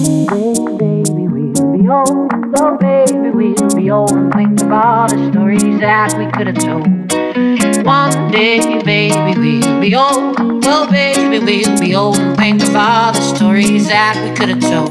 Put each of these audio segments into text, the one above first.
Baby, we'll be old. Oh, baby, we'll be old. And think of all the stories that we could have told. One day, baby, we'll be old. Oh, baby, we'll be old. And think of all the stories that we could have told.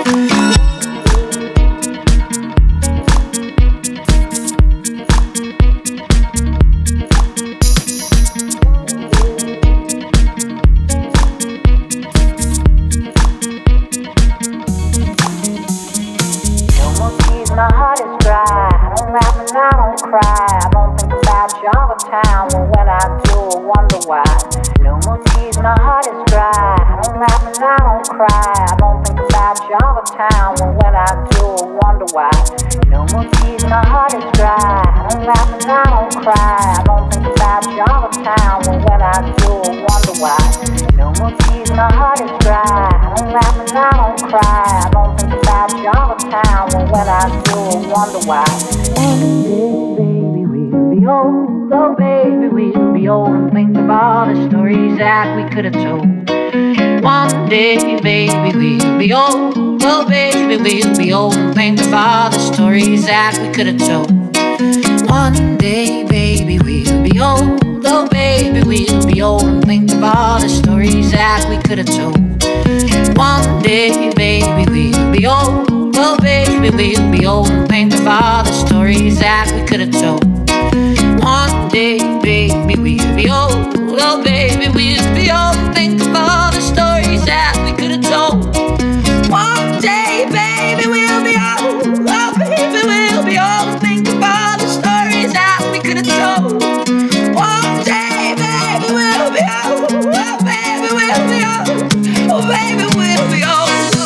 My heart is dry. I don't laugh and I don't cry. I don't think about you all the time. Well, when I do, I wonder why. No more tears. My heart is dry. I don't laugh and I don't cry. I don't think about you all the time. Well, when I do, I wonder why. No more tears. My heart is dry. I don't laugh and I don't cry. I don't think about you all the time. Well, when I do, I wonder why. No more tears. My heart is dry. I don't laugh and I don't cry. I don't think about you all the time. Well, when I do, I wonder why. One day, baby, we'll be old. Oh, baby, we'll be old. And think of all the stories that we could have told. One day, baby, we'll be old. Oh, baby, we'll be old. And think of all the stories that we could have told. One day, baby, we'll be old. Oh, baby, we'll be old. And think of all the stories that we could have told. One day, baby, we'll be old. Oh, baby, we'll be old. And think of all the stories that we could have told. One day, baby, we'll be old. Oh, baby, we'll be old. And think of all the stories that we could have told. One day, baby, we'll be old. Oh, baby, we'll be old. And think of all the stories that we could have told. One day, baby, we'll be old. Oh, baby, we'll be old. Oh, baby, we'll be old.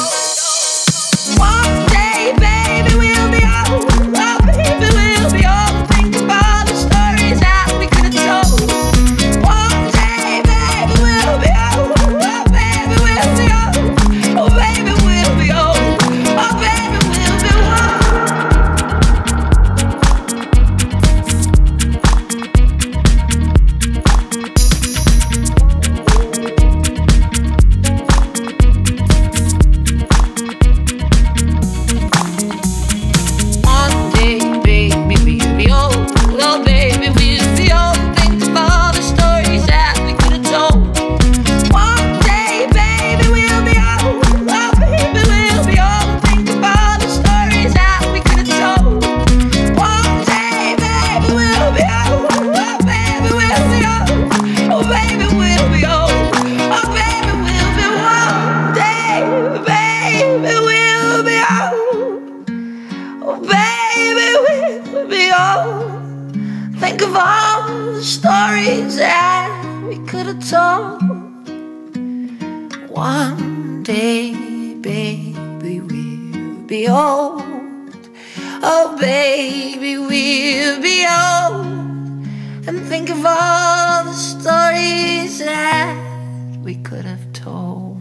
Think of all the stories that we could have told. One day, baby, we'll be old. Oh, baby, we'll be old. And think of all the stories that we could have told.